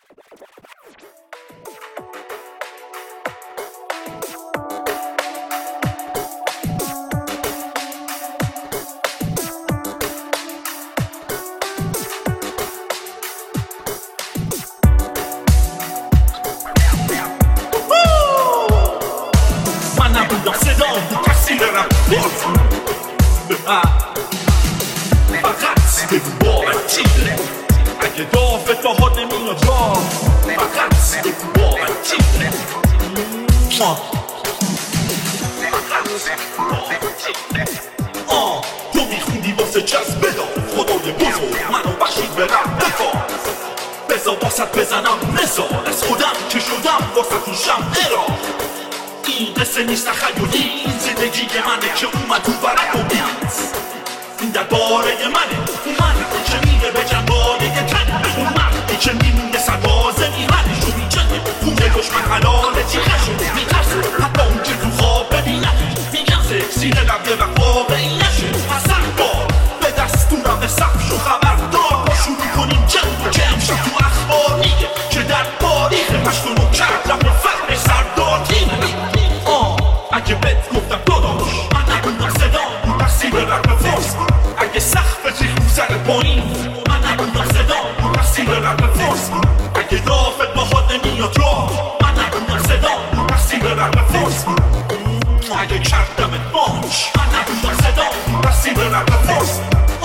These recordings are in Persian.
فقط بگو باورتیه اگه دافت با حد نمیاد راه فقط بگو باورتیه تو میخوندی واسه جذب بدار خدای بزرگ منو بخشید برم بفار بزا واسط بزنم مثال از خودم که شدم واسه توشم ارا این قصه نیست تخیلی این زندگی منه که اومد تو برک و بیت این درباره منه اون مردی که میره به جنبای تنه اون مردی که میمونه سربازه میرنش و میجنه خونه دشمن حلاله تیخشه میترسه حتی اون که تو خواب ببینه میگن سینه لبه و واقعی نشه حسن بار به دستورم سبش و خبردار با شروع کنیم جنگ که امشب تو اخبار میگه که در تاریخ پشت و نوکرد رفت فرق سردار تیمه اگه بهت گفتم داداش من نبودم صدا تقصیر رپ فارس اگه سقف ریخ رو سر پایین من نبودم صدا تقصیر رپ فارس اگه دافت با خود نمیاد راه من نبودم صدا تقصیر رپ فارس اگه کردمت باش من نبودم صدا تقصیر رپ فارس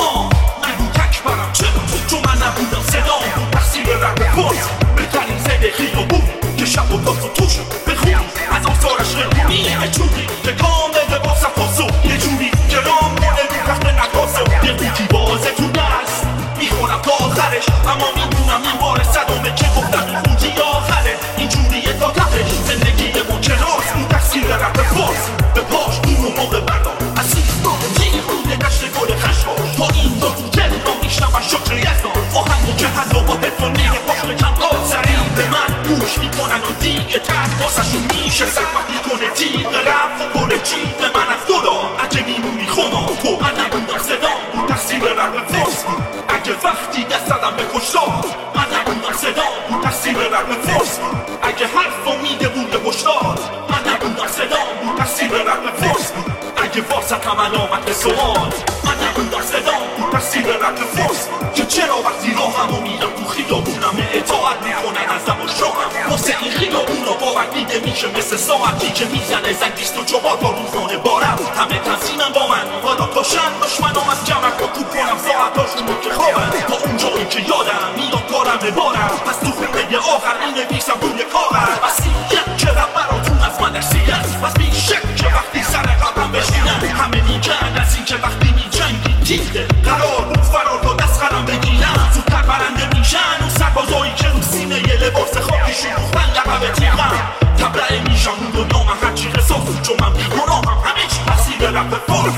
نگو تک برم چرا چون من نبودم صدا تقصیر رپ فارس بهترین زده خیابون که شب و داست و توش بخونی از آثارش رقونی چونی که کامل با صفاس و یه جوری که رام کنه رو تخت نقاسه و یه قوطی بازه تو دست میخونم تا آخرش اما میدونم این بار صدامه که گفتم این قوطی آخره اینجوریه تا تهش زندگی ما که راست این تقصیر رپ فارس به پاش دور و موقع بردار اسیر تیر روی دشت گل خشخاش تا این دو تو تلنا میشنم شکر یزدان آهنگو که هد و با هدفون میره پاشم کمقاد سریع به من گوش میکنن و دیگه تک واسهشون میشه سرمت میکنه تیغ رفت و گل جیب من از دودا اگه میمونی خدا تو من نبودم صدا تقصیر رپ فارس اگه وقتی دست زدم به کشتار من نبودم صدا تقصیر رپ فارس اگه حرفو میده بود به هشدار من نبودم صدا تقصیر رپ فارس اگه واسطم علامت به سوال من نبودم صدا تقصیر رپ فارس که چرا وقتی راهمو میرم تو خیابونم اطاعت میکنن ازم و شاهم واسه این خیابونا باور میده میشه مثل ساعتی که میزنه زنگ 24 تا روزانه بارم همه تنظیمم با من حالا پاشن دشمنام از جمع با تو کنم ساعتاشونو که خوابن تا اونجایی که یادم میاد کارم ببارم پس تو خونه آخر این نویسم روی کاغذ وسیعت که رب براتون از من درسی است پس بیشک که وقتی سر قبرم بشینم همه میگن از این که وقتی میجنگی تیده قرار بود فرار تا دست قرم بگیرم زودتر برنده میشن و سربازایی که رو سینه یه لباس خاکی شروختن لقب تیغم تبرئه میشم اون دنیا من هرچی قصاف چون من بیگناهم همه چی تقصیر رپ فارس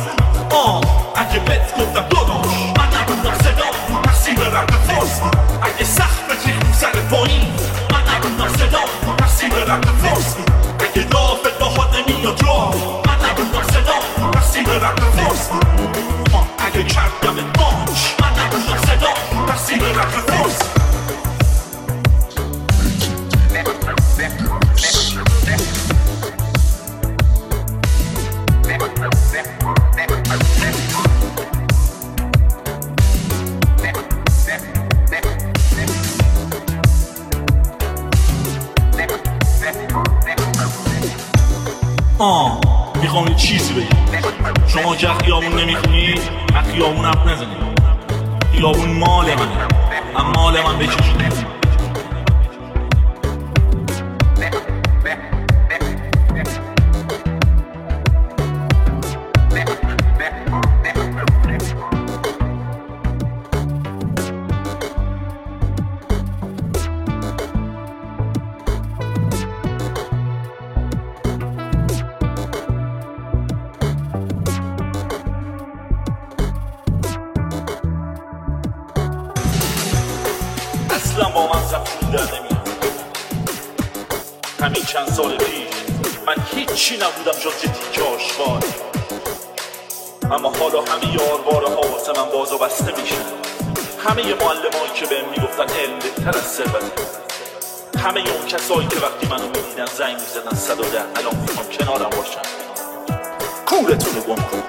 اگه بهت گفتم داداش من نبودم صدا تقصیر رپ فارس اگه سقف ریخ رو سر پایین من نبودم صدا تقصیر رپ فارس اگه دافت با خود نمیاد راه من نبودم صدا تقصیر رپ فارس اگه کردمت باش من نبودم صدا تقصیر رپ فارس میخوام یه چیزی بگم شما که خیابون نمیخونید از خیابون حرف نزنید خیابون مال منه اما مال من بکشید اصلا با من زبون در نمیاد همین چند سال پیش من هیچی نبودم جز یه تیکه آشغال اما حالا همه یارباره ها واسه من باز و بسته میشن همه معلمایی که بهم میگفتن علم بهتر از ثروته همه اون کسایی که وقتی منو میدیدن زنگ میزدن 110 الان میخوام کنارم باشن. کورتونو گم کن.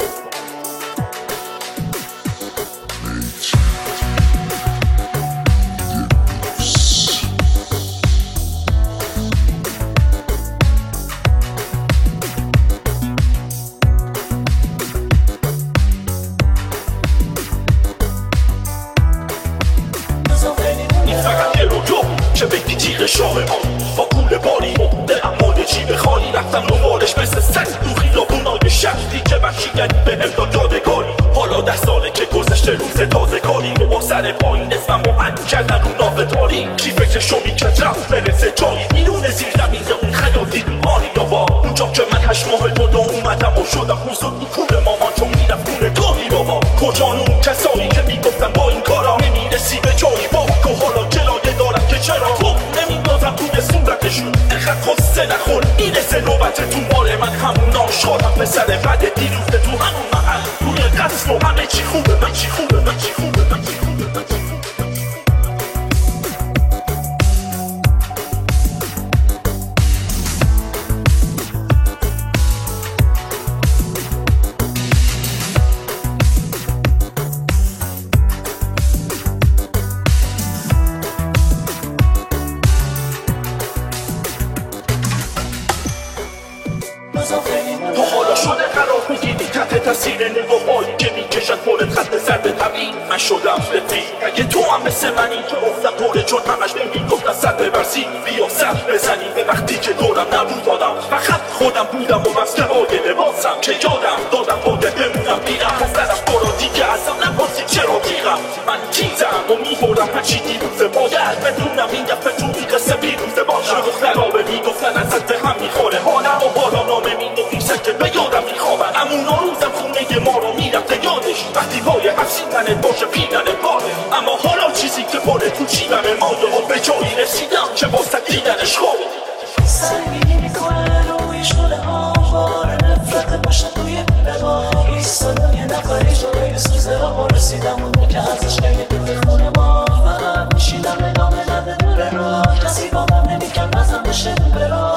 چه بگی تیغ شاه ما با پول باری دلم مال جیب خالی رفتم دنبالش مثل سگ تو خیابونای شهری که وحشیگری بهم داد یادگاری. حالا 10 ساله که گذشته روز تازه کاری با سر پایین اسممو عد کردن رو ناوداری. کی فکرشو میکرد رفت برسه جایی میدونه زیر زمین اون خیالی بیماری یا با اونجا که من 8 ماه بود اومدم و شدم حضور تو پول مامان چون میرفت خونه گاهی بابا. کجان اون کسایی که میگفتن با این کارا نمیرسی به جایی بابا که حالا جلایه دارم که چرا خوب نمیندازم توی صورتشون انقدر خسته نخور میرسه نوبت تو مال من همون ناشادم پسر بد دیروزه تو همون محل روی قصف و همه چی خوبه من چی خوبه من چی خوبه من چی خوبه من چی خوبه. تو حالا شده قرار میگیری تحت تاثیر نگاه‌هایی که میکشن پولت خط سر به طبیعی. من شدم رفیق اگه تو هم مثل منی که افتم دوره چون همش نمیگفتن سر ببرسی بیا سر بزنی به وقتی که دورم نبود دادم فقط خودم بودم و بسته های لباسم که یادم دادم باید بمونم بیرم گفتنم برو دیگه ازم نپرسی چرا دیرم من تیزم و میبرم هرچی دیروزه باید بدونم این دفعه تو میقصه بیروزه باشم. دخترابه میگفتن ازت به هم میخوره حالم و بالا نامه مینویسن که به یادم میخوابن امونا روزم خونه ما رو میرفته یادش وقتی پای افسیدنت باشه پیدن باره. اما حالا چیزی که پاره تو جیبم ماده و به جایی رسیدم که واسه دیدنش خوبه سنگینی میکنه روی شده آوار نفرت باشه توی بگاه ایستادم یه نفری جلوی سوزه را رسیدم اون که ازش خیلی دور خونه ما فقط میشیدم نگاه نده دور را کسی با من نمیکرد بزن بشه به را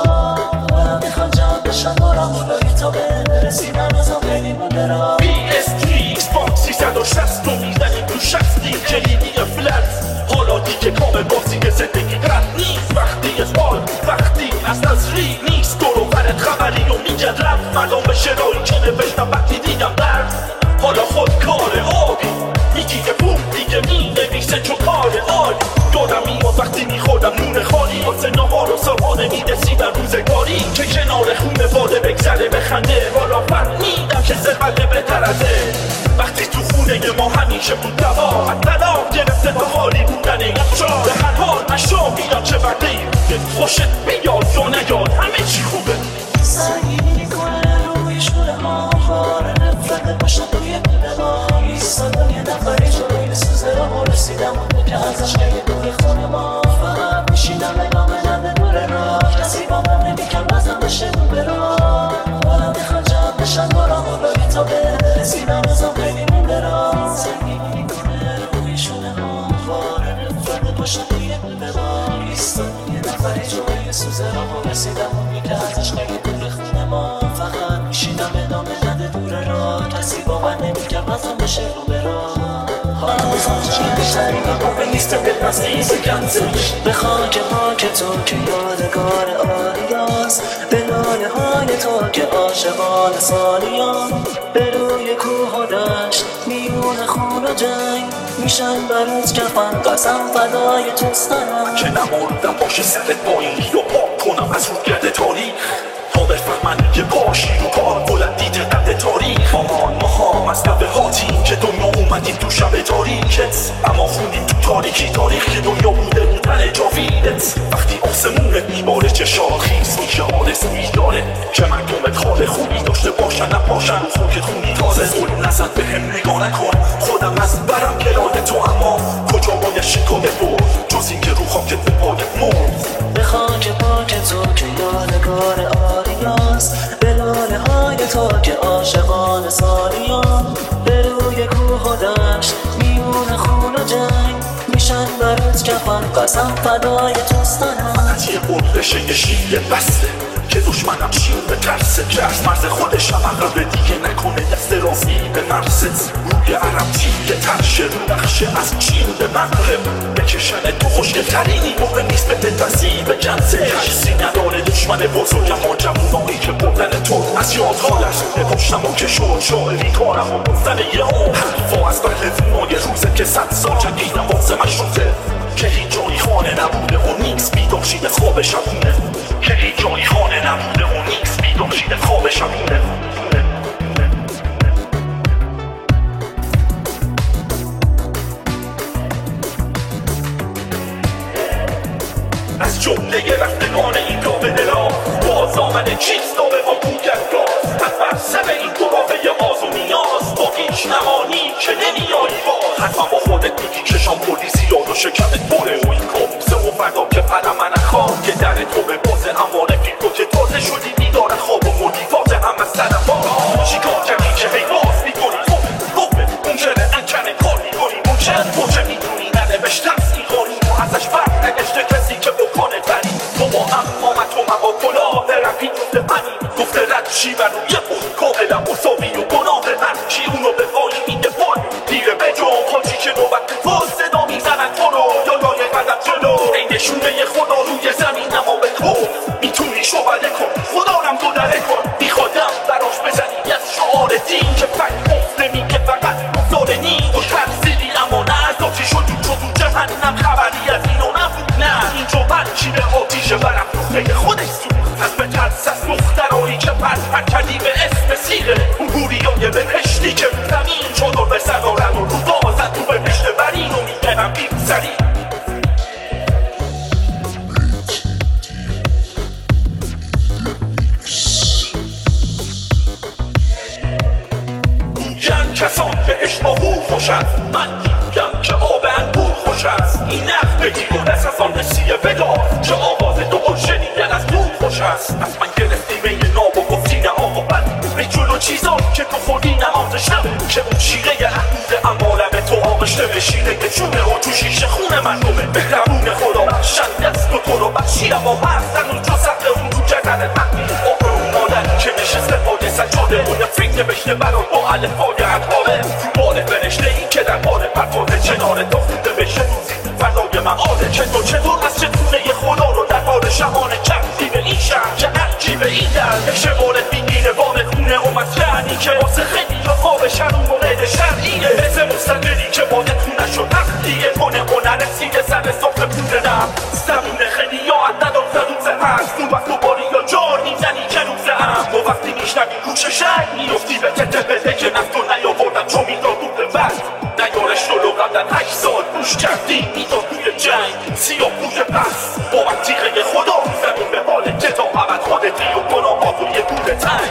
و میخواد جمع بشن دارم بلایی تا برسیدم ازم خیلی مونده را PS3 Xbox 360 رو میزنیم تو شستی کلیدی فلت حالا دیگه کامل بازی زندگی رد نیست وقتی اسپال وقتی از نظری نیست دورو برت خبری و میگد رفت مردم به شرایی که نوشتم وقتی دیدم درد حالا خود کار آبی میگی که بوم دیگه می نویسه چو کار آلی دادم میاد وقتی میخوردم نون خالی واسه نهار و صبحانه میرسیدن روزگاری که کنار خونه باده بگذره بخنده حالا فهمیدم که ثروت بهتر ازه وقتی تو خونه ما همیشه بود دوا طلاق گرفته تا حالی بودن یخچال به هر حال نشو بیاد چه برده ای خوشت بیاد یا نیاد همه چی خوبه سنگینی میکنه روی شده آوار نفرت باشه توی بگاه ایستادم یه نفری جلوی سوزه را رسیدم اون که ازش خیلی دور خونه ما فقط میشیدم نگاه نده دور را کسی با من نمیکرد بزن بشه به را حالا میخواد جمع بشن دارم بلایی تا برسیدم ازم خیلی مونده را سنگینی میکنه روی شده آوار نفرت باشه توی بگاه ایستادم یه نفری جلوی سوزه را رسیدم اون که ازش خیلی دور خونه ما فقط میشیدم ادامه نده دور را کسی با من نمیکرد بزن بشه به را حالا میخوام چی بشتری و با نیستم به نزدیز گنزش به خاک پاک تو که یادگار آریاست به ناله های تو که عاشقان سالیان به روی کوه و دشت میون خون و جنگ میشن برات کفن قسم فدای تو سرم که نماردم باشه سرت با این یا پاک کنم از روگرد تاریخ تا بفهمن که پاشی رو کار بلند دیده قد تاریخ آمان ما هم از نوه هاتیم که دنیا اومدیم تو شب تاریکت اما خوندیم تو تاریکی تاریخ که دنیا بوده بودن جاویدت وقتی آسمونت میباره چه شاخیز میشه آرزویی داره که مردمت حال خوبی داشته باشن نپاشن رو خوکت خونی تازه ظلم نزد به هم نگاه نکن خودم از برم گلاد تو اما کجا باید شکایت برد جز این که رو خاکت به پایت مرد به خاک پاک تو که یادگار آریاست به لاله های تو که عاشقان سالیان به روی کوه و دشت میون خون و جنگ میشن برات جوان قسم فدای دوستانم از یه قربشه یه شیر بسته که دشمنم شیر به ترسه که از مرز خودشم عقب دیگه نکنه دست راستی به مرزت روی عرب تیگه ترشه رو نقشه از چین به مغرب بکشن تو خوشگلترینی موقع نیست به دلبستی به جنسه کسی نداره دشمن بزرگ ما جوونایی که بردن تو از یادها درسونه پشتم و که شد شاعری کارم و بزدن یه اون حرفا از برلفونای روزه که 100 سال جنگیدم واسه مشروطه که هیچ جایی خانه نبوده و نیکس بیداشید خواب شبونه که هیچ جایی خانه نبوده و نیکس بیداشید خواب شبونه از جمله رفتگان این را به دلا باز آمده چیست دابه با بوگر گاز حتما سر این گرافه آز و نیاز با هیچ نمانی که نمیایی باز حتما با خودت میگی کشم کردی زیاد و شکمت بره و این کابوسه و فردا که پرم من خواب که در تو به بازه اما رفیق تو که تازه شدی بیدار خواب و مردی فاجه هم از سرم باز چیکار کردی که هی باز میکنی خوبه ممکنه انکنه کار میکنی ممکن باشه میدونی ننوشت تفسی خاری و ازش فرق نگشته کسی که بکنه بری تو با هم آمد تو من با کلاه رفی گفته منی گفته رد چی و روی بود کاملا مساوی و گناه من چی اونو به پایی میده پل دیره به جام خاچی که نوبت تو صدا میزنن تو رو یا لای قدم جلو ای نشونه خدا روی زمین اما به تو میتونی شعبده کن خدارم تو دره کن میخوادم براش بزنی از شعار دین که فکر مفته میگه فقط مفتار نیم و ترسیدی اما نه از آتی شد تو جهنم خبری از اینو نبود نه اینجا برچی به آتیش برم نقطه خودش سود از به ترس از مخترایی که پر کردی به اسم سیره اون گوریای بهشتی که زمین چادر به سر دارن و رو دازن تو به پشت برین و میگنم بیم سری میگن کسان بهش با هو خوش است من میگم که آب انگور خوش است این نخ بگیر و دست از آن نسیه بدار که آواز دو شنیدن از دور خوش است از من گرفتی می ناب و گفتی نه آقا بد به جلو چیزا که تو خوردی نمازش نبود که اون شیره احموده اما لب تو آغشته به شیره که چونه و تو شیشه خونه من رومه بهرمون خدا بخشند دست و تو رو بخشیدم با بستن و جو سقل اون رو جدن من آقا اون مادر که نشسته پای سجاده و یه فکر نوشته برای با الفای اقباله تو باره فرشته این که در باره پرواده چنار تا خونده بشه روزی فردای معاده چطور از چطونه خدا رو در بار شهانه کردی به این شهر که هرچی به این در بشه وارد میگیره بار خونه و مسکنی که واسه خیلی یا خواب شرون مورد شرعیه مثل مستقلی که باید خونه شد تختیه کنه نرسیده سر صفر پوده نم زمون خیلی یا عدد و زدوزه هست اون وقت دوباری یا جار میزنی که روزه هم و وقتی میشنوی روش شک میفتی به تته بده که نفتو نیاوردم چون میداد بود بس نیارش رو قبلا 8 سال گوش کردی میداد توی جنگ سیاه بوی پس با من تیغه خدا زمین به حال که تا عبد خودتی و گناه ها توی بوده تنگ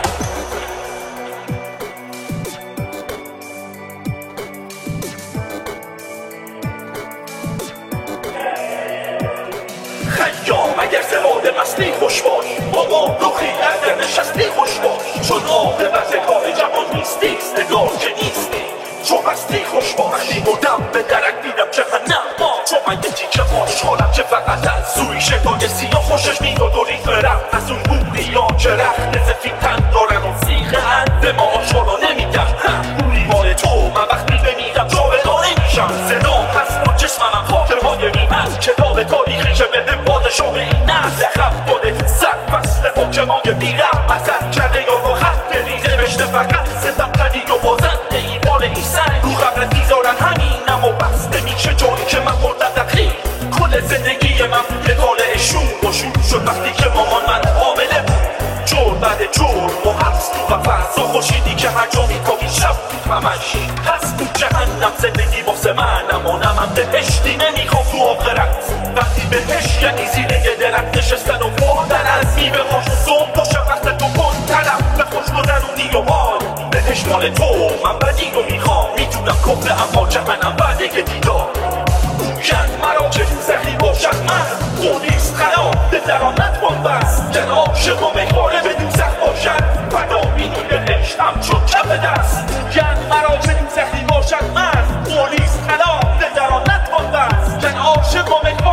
خیام اگر زهاد مستی خوش باش بابا روخی اگر نشستی خوش باش چون عاقبت کار جوان نیستی نگار که نیستی چون هستی خوش باش وقتی بودم به درک دیدم جهنم چون من یه تیکه خوشحالم که فقط از سوی شکای سیاه خوشش میداد و ریخ رفت از اون بوری ها که رخت سفید تن دارن و سیخه اند ما آشارا نمیدم بوری مال تو من وقتی بمیدم جاودانه میشم صدام هست با جسمم خاطرهای میمن کتاب تاریخی که به هم پادشاه این نزد خب داده صد فصل حکمای بیرم مزد کرده یا با خط ریزه بشته فقط ستم قدی و بازنده ای بار این سنگ رو قبلت میذارن همینم و بسته میشه جایی که من بردم دقیق کل زندگی من بوده طالعشون و شروع شد وقتی که مامان من حامله بود جور بعد جور و حبس تو قفس و خوشیدی که هر جا میکاوی شب بود همش هست تو جهنم زندگی واسه من اما نه من بهشتی نمیخوام تو آخرت وقتی بهش یعنی زیر یه درخت نشستن و خوردن از میوه هاش صبح تا شب وقت تو کن طرف به خوش گذرونی و حال بهش مال تو من بدی رو میخوام میتونم کفته اما جهنم بعد که دیدار گوید مرا که زخی باشد من قولیست خراب دلران نتوان بس جن عاشق و مهاره به دوزخ باشد فردا بینی به عشقم چون کف دست گوید مرا که زخی باشد من قولیست خراب دلران نتوان بس جن عاشق و مهاره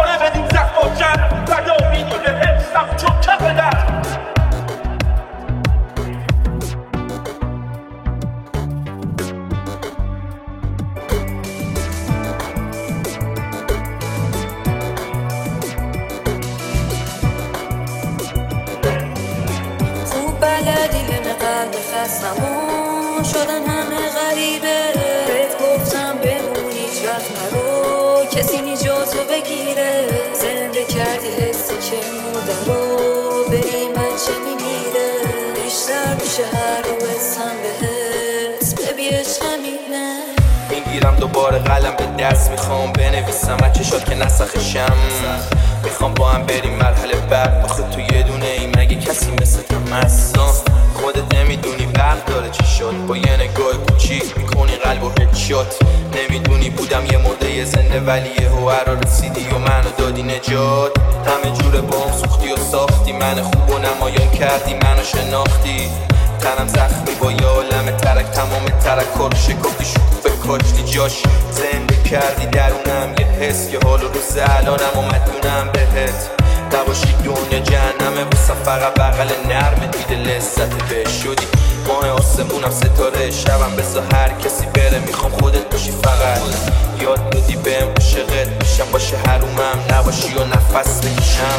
خستمون شدن همه غریبه بهت گفتم بمون هیچ وقت نرو کسی نجاتو بگیره زنده کردی حسی که مرده رو بری من چه میمیره بیشتر میشه هر رو حسم بهت ببی عشقمینه میگیرم دوباره قلم به دست میخوام بنویسم از چشات که نسخشم میخوام با هم بریم مرحله بعد آخه تو یه دونه ای مگه کسی مثل تم هست خودت نمیدونی وقت داره چی شد با یه نگاه کوچیک میکنی قلب و هدشات نمیدونی بودم یه مرده زنده ولی یهو هر رسیدی و منو دادی نجات همه جوره با هم سوختی و ساختی من خوب و نمایان کردی منو شناختی تنم زخمی با یه عالم ترک تمام ترکا رو شکافتی شکوفه کاشتی جاش زنده کردی درونم یه حس که حال و روز الانم و مدیونم بهت نباشی دنیا جهنمه واسم فقط بغل نرمت میده لذت بهش شدی ماه آسمونم ستاره شبم بذار هر کسی بره میخوام خودت باشی فقط یاد بدی بهم عاشقت میشم باشه حرومم نباشی و نفس بکشم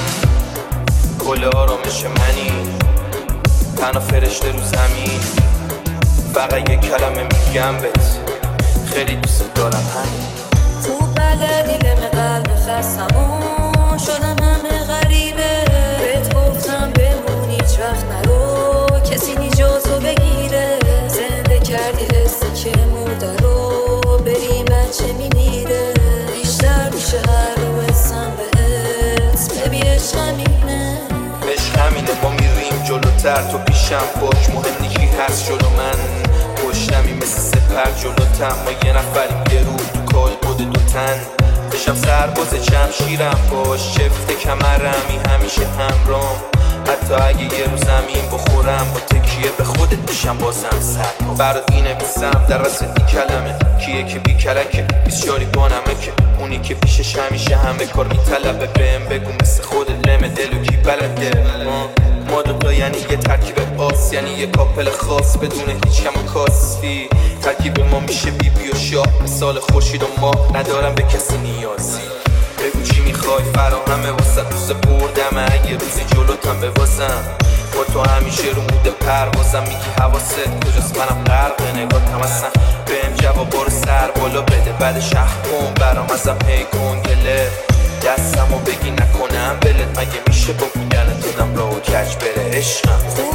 کل آرامش منی تنها فرشته رو زمین فقط یه کلمه میگم بهت خیلی دوست دارم همین تو بغل دلم قلب خستمون شدم همه غریبه بهت گفتم بمون هیچ وقت نرو کسی نجاتو بگیره زنده کردی حسی که مرده رو بری من چه میمیره بیشتر میشه هر رو حسم بهت ببی عشقمینه عشق همینه ما میریم جلوتر تو پیشم باش مهم نیکی هست جلو من پشتمی مثل سپر جلوتم ما یه نفریم یه روح تو کال بوده دو تن بشم سرباز شمشیرم باش چفت کمرمی همیشه همرام حتی اگه یه رو زمین بخورم با تکیه به خودت میشم بازم سر برات مینویسم در رسدی کلمه کیه که بی کلکه بیسیاری بانمه که اونی که پیشش همیشه همه کار میطلبه بهم بگو مثل خودت لمه دلو کی بلده ما دوتا یعنی یه ترکیب آس یعنی یه کاپل خاص بدون هیچ کم و کاستی ترکیب ما میشه بیبی و شاه مثال خورشید و ماه ندارم به کسی نیازی بگو چی میخوای فراهمه واسه روز بردم اگه روزی جلوتم بوازم با تو همیشه رو موده پروازم میگی حواست کجاست منم غرق نگاهتم اصلا بهم جوابا رو سر بالا بده بعد شهر کن برام ازم هی کن گله دستمو بگی نکنم بلت مگه میشه با بودن دادم را و کج بره عشقم